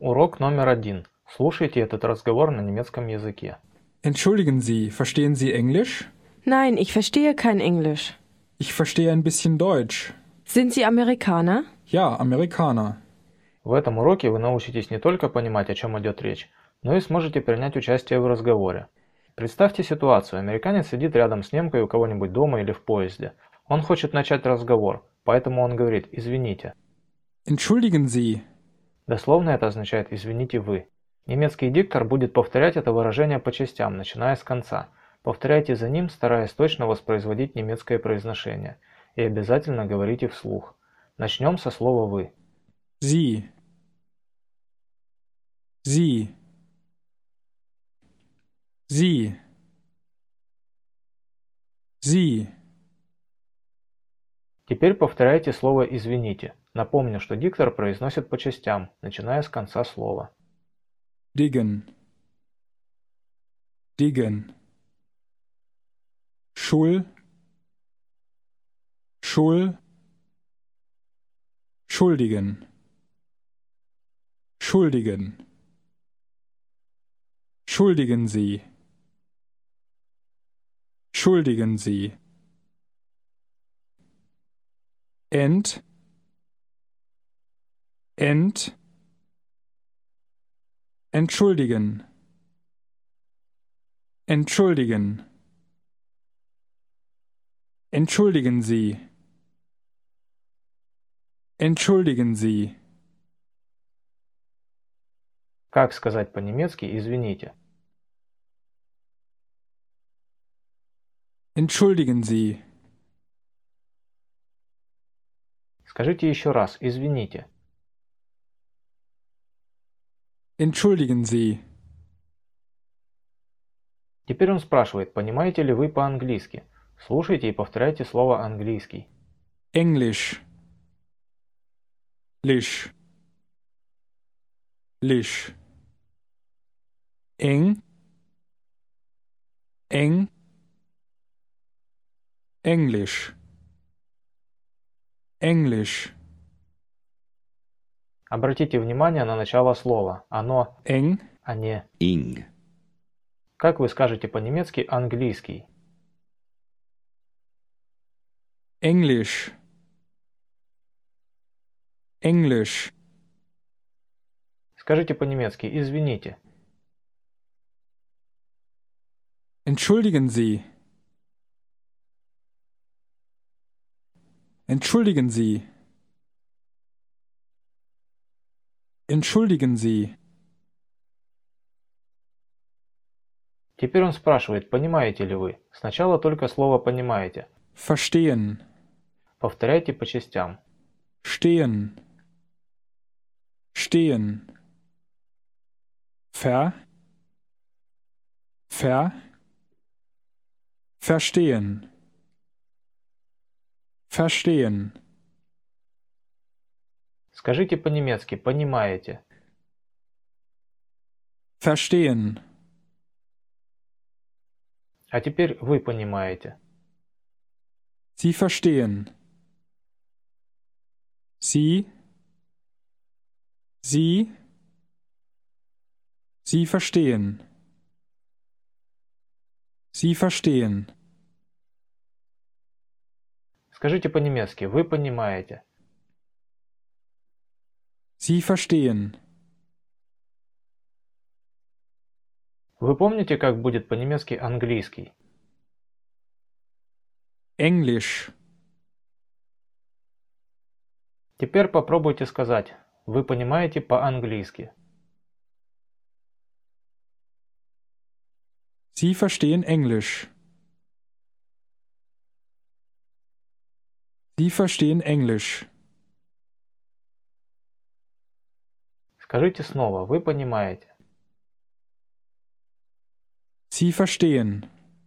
Урок номер 1. Слушайте этот разговор на немецком языке. Entschuldigen Sie, verstehen Sie Englisch? Nein, ich verstehe kein Englisch. Ich verstehe ein bisschen Deutsch. Sind Sie Amerikaner? Ja, Amerikaner. В этом уроке вы научитесь не только понимать, о чем идет речь, но и сможете принять участие в разговоре. Представьте ситуацию. Американец сидит рядом с немкой у кого-нибудь дома или в поезде. Он хочет начать разговор, поэтому он говорит «извините». Entschuldigen Sie. Дословно это означает «извините вы». Немецкий диктор будет повторять это выражение по частям, начиная с конца. Повторяйте за ним, стараясь точно воспроизводить немецкое произношение. И обязательно говорите вслух. Начнем со слова «вы». Sie. Sie. Sie. Sie. Теперь повторяйте слово «извините». Напомню, что диктор произносит по частям, начиная с конца слова. Diggen. Diggen. Schul. Schul. Schuldigen. Schuldigen. Schuldigen Sie. Schuldigen Sie. Entschuldigen. Entschuldigen. Entschuldigen Sie. Entschuldigen Sie. Как сказать по-немецки «извините»? Entschuldigen Sie. Скажите еще раз «извините». Entschuldigen Sie. Теперь он спрашивает, понимаете ли вы по-английски. Слушайте и повторяйте слово «английский». Englisch. Lisch. Lisch. Eng. Eng. Englisch. Englisch. Обратите внимание на начало слова. Оно Eng. а не Ing. Как вы скажете по-немецки «английский»? Englisch. Englisch. Скажите по-немецки «извините». Entschuldigen Sie. Entschuldigen Sie. Entschuldigen Sie. Теперь он спрашивает, понимаете ли вы. Сначала только слово «понимаете». Verstehen. Повторяйте по частям. Stehen. Stehen. Verstehen. Verstehen. Скажите по-немецки «понимаете». Verstehen. А теперь вы понимаете. Sie verstehen. Sie verstehen. Sie verstehen. Скажите по-немецки «вы понимаете». Sie verstehen. Вы помните, как будет по-немецки «английский»? Englisch. Теперь попробуйте сказать «вы понимаете по-английски». Sie verstehen Englisch. Sie verstehen Englisch. Скажите снова «вы понимаете». Sie verstehen.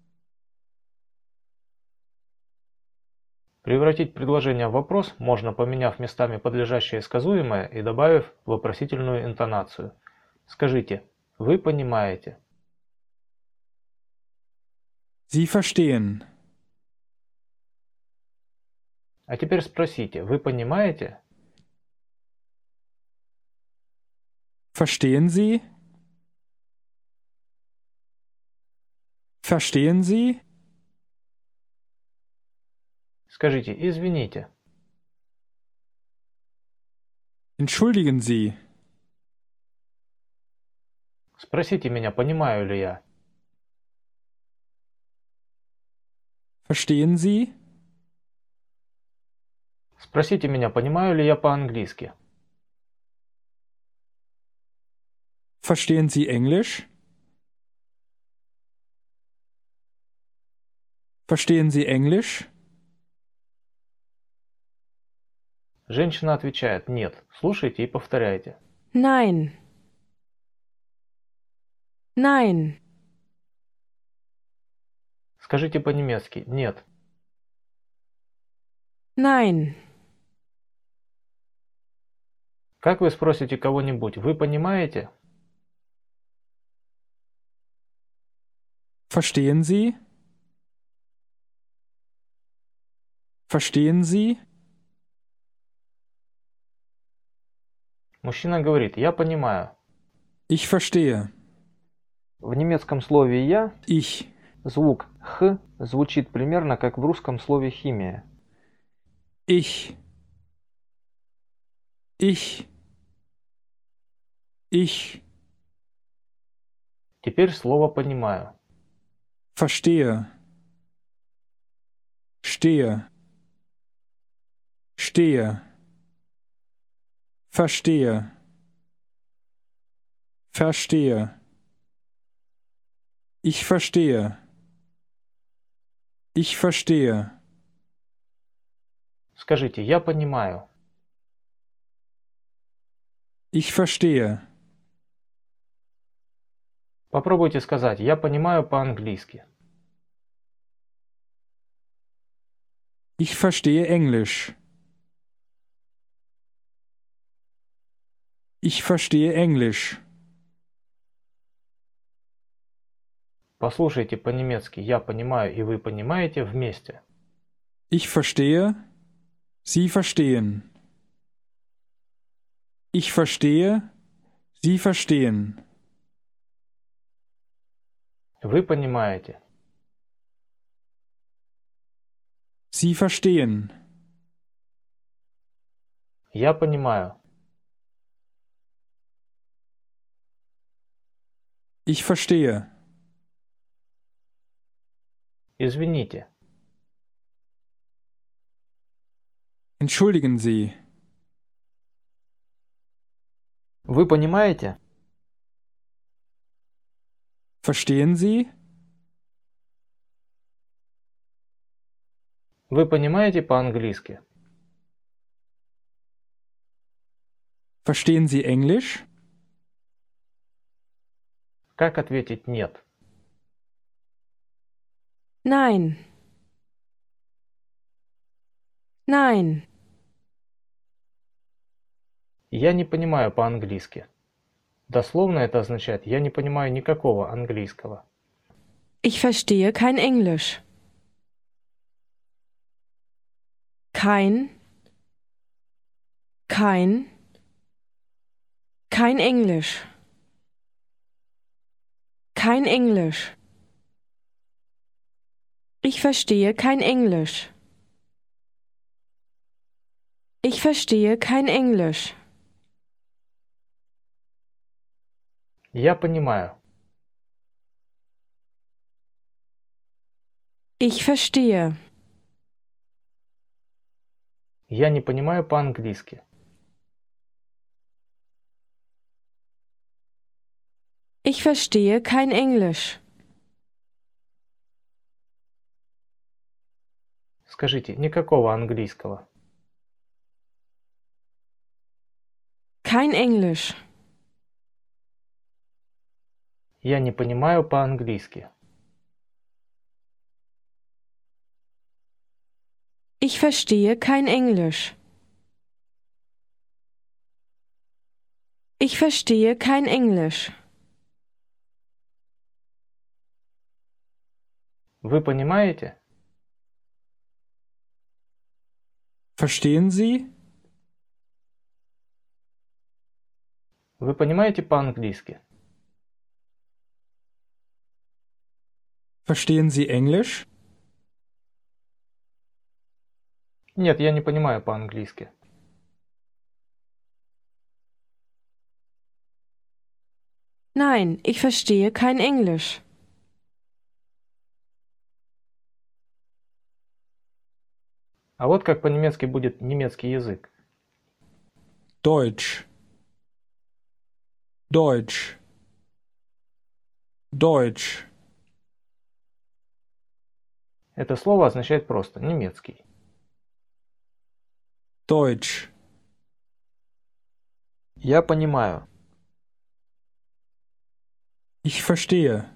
Превратить предложение в вопрос можно, поменяв местами подлежащее и сказуемое и добавив вопросительную интонацию. Скажите «вы понимаете». Sie verstehen. А теперь спросите «вы понимаете?» Verstehen Sie? Verstehen Sie? Скажите «извините». Entschuldigen Sie. Спросите меня, понимаю ли я. Verstehen Sie? Спросите меня, понимаю ли я по-английски. Verstehen Sie Englisch? Verstehen Sie Englisch? Женщина отвечает «нет». Слушайте и повторяйте. Nein. Nein. Скажите по-немецки «нет». Nein. Как вы спросите кого-нибудь «вы понимаете»? Verstehen Sie? Verstehen Sie? Мужчина говорит «я понимаю». Ich verstehe. В немецком слове «я» Ich. звук «х» звучит примерно как в русском слове «химия». Ich. Ich. Ich. Теперь слово «понимаю». Verstehe. Stehe. Stehe. Verstehe. Verstehe. Ich verstehe. Ich verstehe. Скажите «я понимаю». Ich verstehe. Попробуйте сказать «я понимаю по-английски». Ich verstehe Englisch. Ich verstehe Englisch. Послушайте по-немецки «я понимаю» и «вы понимаете» вместе. Ich verstehe. Sie verstehen. Ich verstehe. Sie verstehen. Вы понимаете. Sie verstehen. Я понимаю. Ich verstehe. Извините. Entschuldigen Sie. Вы понимаете? Verstehen Sie? Вы понимаете по-английски? Verstehen Sie Englisch? Как ответить «нет»? Nein. Nein. Я не понимаю по-английски. Дословно это означает «я не понимаю никакого английского». Ich verstehe kein Englisch. Kein Englisch. Kein Englisch. Ich verstehe kein Englisch. Ich verstehe kein Englisch. Я понимаю. Ich verstehe. Я не понимаю по-английски. Ich verstehe kein Englisch. Скажите, никакого английского. Kein Englisch. Я не понимаю по-английски. Ich verstehe kein Englisch. Ich verstehe kein Englisch. Вы понимаете? Verstehen Sie? Вы понимаете по-английски? Verstehen Sie Englisch? Нет, я не понимаю по-английски. Nein, ich verstehe kein Englisch. А вот как по-немецки будет немецкий язык. Deutsch. Deutsch. Deutsch. Это слово означает просто немецкий. Deutsch. Я понимаю. Ich verstehe.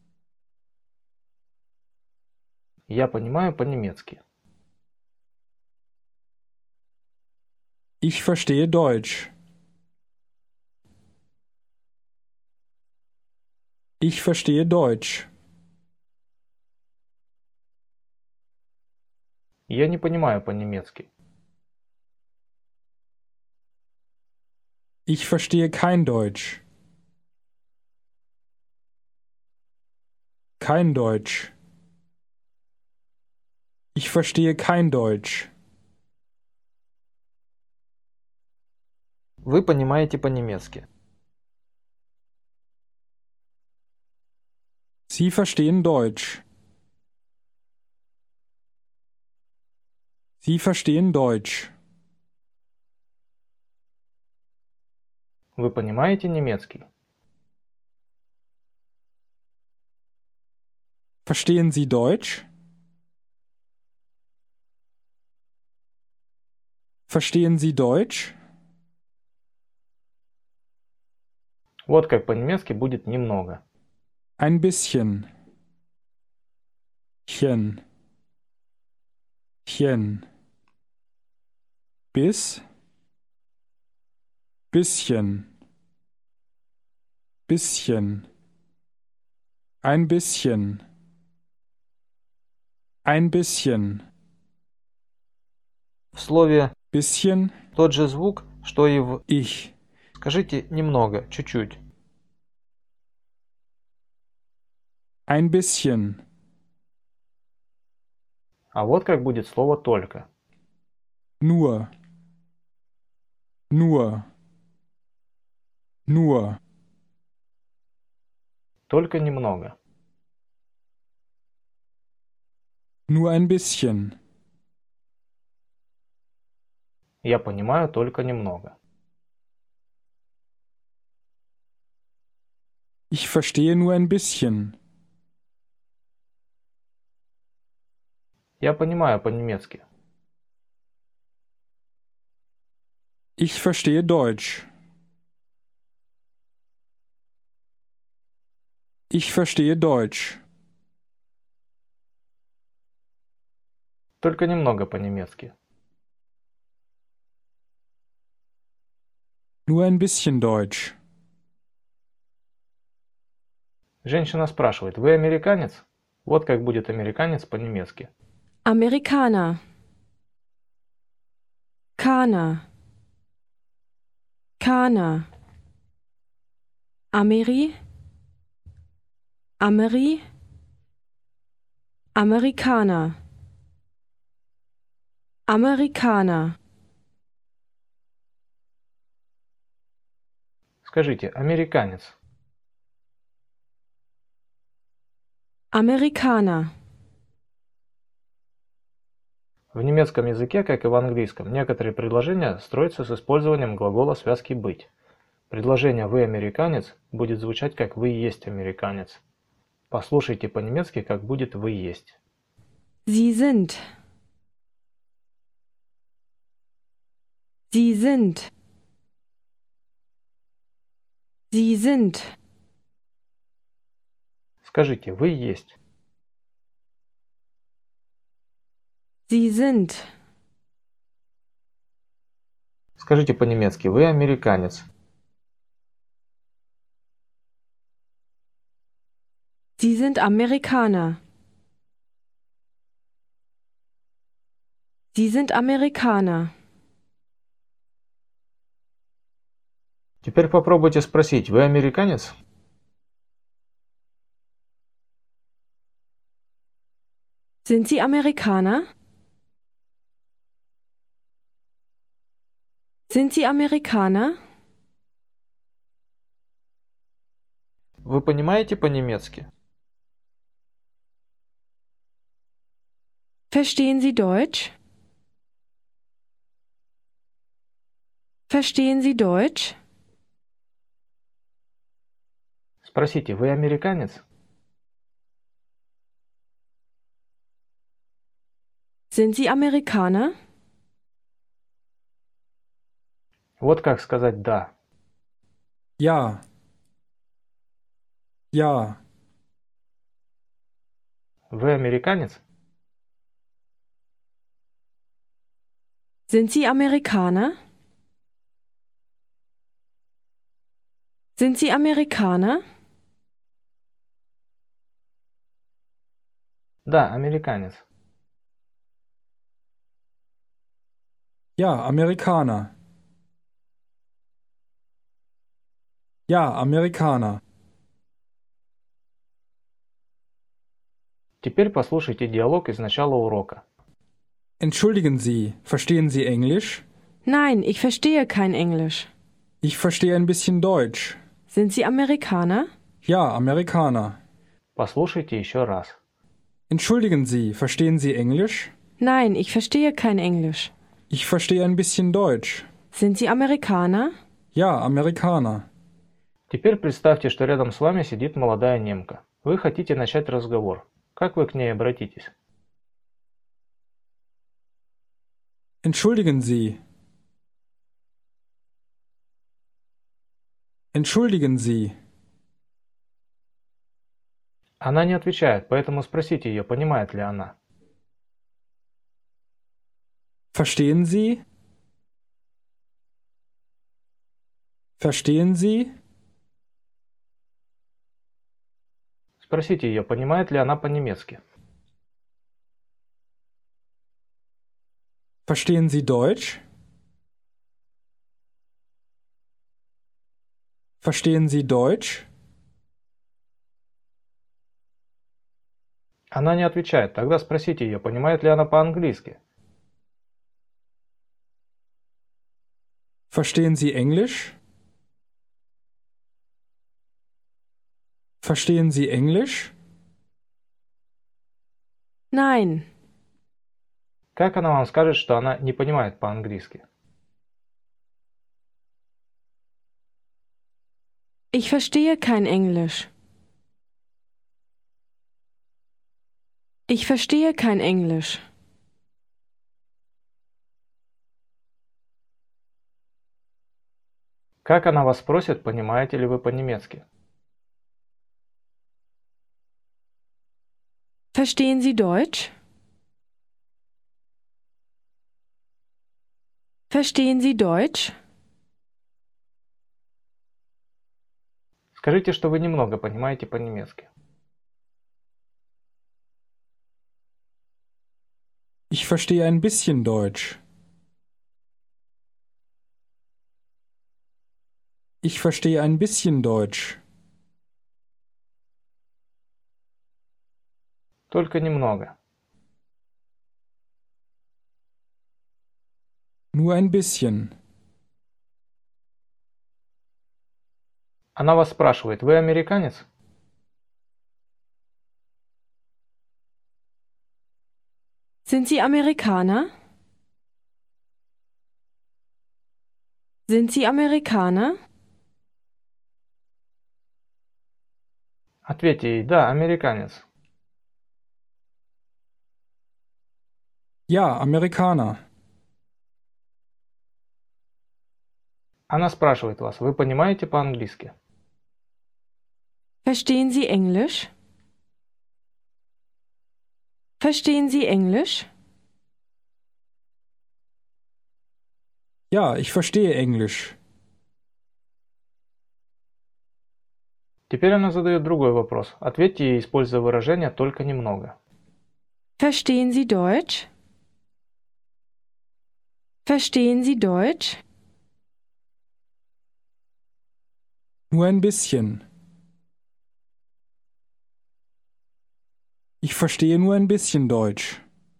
Я понимаю по-немецки. Ich verstehe Deutsch. Ich verstehe Deutsch. Я не понимаю по-немецки. Ich verstehe kein Deutsch. Kein Deutsch. Ich verstehe kein Deutsch. Вы понимаете по-немецки. Sie verstehen Deutsch. Sie verstehen Deutsch. Вы понимаете немецкий? Verstehen Sie Deutsch? Verstehen Sie Deutsch? Вот как по-немецки будет немного. Ein bisschen. Chen. Chen. Bis. Bisschen. Bisschen. Ein bisschen. Ein bisschen. В слове Bisschen. тот же звук, что и в Ich. скажите немного, чуть-чуть. Ein bisschen. А вот как будет слово только. Nur. Nur. Nur. Только немного. Nur ein bisschen. Я понимаю только немного. Ich verstehe nur ein bisschen. Я понимаю по-немецки. Ich verstehe Deutsch. Ich verstehe Deutsch. Только немного по-немецки. Nur ein bisschen Deutsch. Женщина спрашивает, вы американец? Вот как будет американец по-немецки. Amerikaner. Kana. Kana. Ameri. Ameri. Amerikaner. Amerikaner. Скажите, американец. Amerikaner. В немецком языке, как и в английском, некоторые предложения строятся с использованием глагола связки «быть». Предложение «Вы американец» будет звучать как «Вы есть американец». Послушайте по-немецки, как будет «Вы есть». Sie sind. Sie sind. Sie sind. Скажите «Вы есть». Sie sind. Скажите по-немецки «Вы американец». Sie sind Amerikaner. Sie sind Amerikaner. Теперь попробуйте спросить, вы американец? Sind Sie Amerikaner? Sind Sie Amerikaner? Вы понимаете по-немецки? Verstehen Sie Deutsch? Verstehen Sie Deutsch? Спросите, вы американец? Sind Sie Amerikaner? Вот как сказать «да». Ja. Ja. Вы американец? Sind Sie Amerikaner? Sind Sie Amerikaner? Да, американец. Ja, Amerikaner. Ja, Amerikaner. Теперь послушайте диалог из начала урока. Entschuldigen Sie, verstehen Sie Englisch? Nein, ich verstehe kein Englisch. Ich verstehe ein bisschen Deutsch. Sind Sie Amerikaner? Ja, Amerikaner. Послушайте еще раз. Entschuldigen Sie, verstehen Sie Englisch? Nein, ich verstehe kein Englisch. Ich verstehe ein bisschen Deutsch. Sind Sie Amerikaner? Ja, Amerikaner. Теперь представьте, что рядом с вами сидит молодая немка. Вы хотите начать разговор. Как вы к ней обратитесь? Entschuldigen Sie. Entschuldigen Sie. Она не отвечает, поэтому спросите ее, понимает ли она. Verstehen Sie? Verstehen Sie? Спросите ее, понимает ли она по-немецки. Verstehen Sie Deutsch? Verstehen Sie Deutsch? Она не отвечает, тогда спросите ее, понимает ли она по-английски. Verstehen Sie Englisch? Verstehen Sie Englisch? Nein. Как она вам скажет, что она не понимает по-английски? Ich verstehe kein Englisch. Ich verstehe kein Englisch. Как она вас спросит, понимаете ли вы по-немецки? Verstehen Sie Deutsch? Verstehen Sie Deutsch? Скажите, что вы немного понимаете по-немецки. Ich verstehe ein bisschen Deutsch. Ich verstehe ein bisschen Deutsch. Только немного. Nur ein bisschen. Она вас спрашивает, вы американец? Sind Sie Amerikaner? Sind Sie Amerikaner? Ответьте ей, да, американец. Ja, Amerikaner. Она спрашивает вас, вы понимаете по-английски? Verstehen Sie Englisch? Verstehen Sie Englisch? Ja, ich verstehe Englisch. Теперь она задает другой вопрос. Ответьте ей, используя выражение «только немного». Verstehen Sie Deutsch? Verstehen Sie Deutsch? Nur ein bisschen. Ich verstehe nur ein bisschen Deutsch.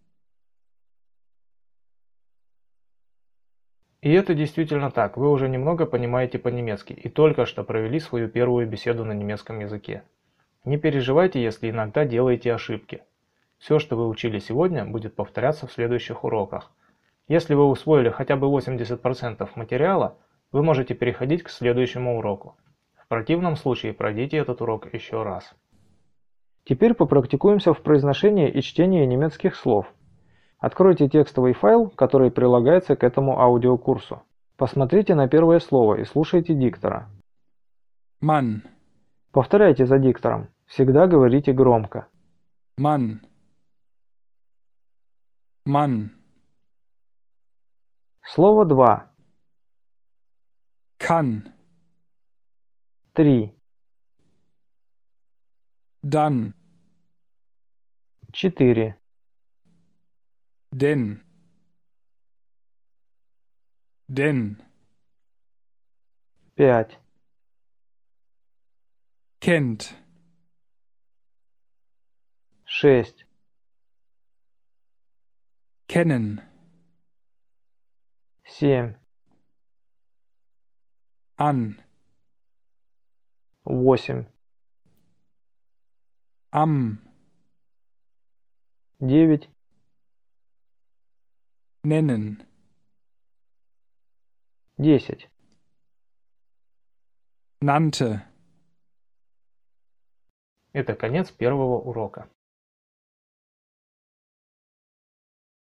И это действительно так, вы уже немного понимаете по-немецки и только что провели свою первую беседу на немецком языке. Не переживайте, если иногда делаете ошибки. Все, что вы учили сегодня, будет повторяться в следующих уроках. Если вы усвоили хотя бы 80% материала, вы можете переходить к следующему уроку. В противном случае пройдите этот урок еще раз. Теперь попрактикуемся в произношении и чтении немецких слов. Откройте текстовый файл, который прилагается к этому аудиокурсу. Посмотрите на первое слово и слушайте диктора. Mann, Повторяйте за диктором. Всегда говорите громко. Mann, Mann. Слово 2, Kann, 3, dann, 4, denn, 5, kennt, 6, kennen, 7, an, 8, am, 9, nennen, 10. nannte. Это конец первого урока.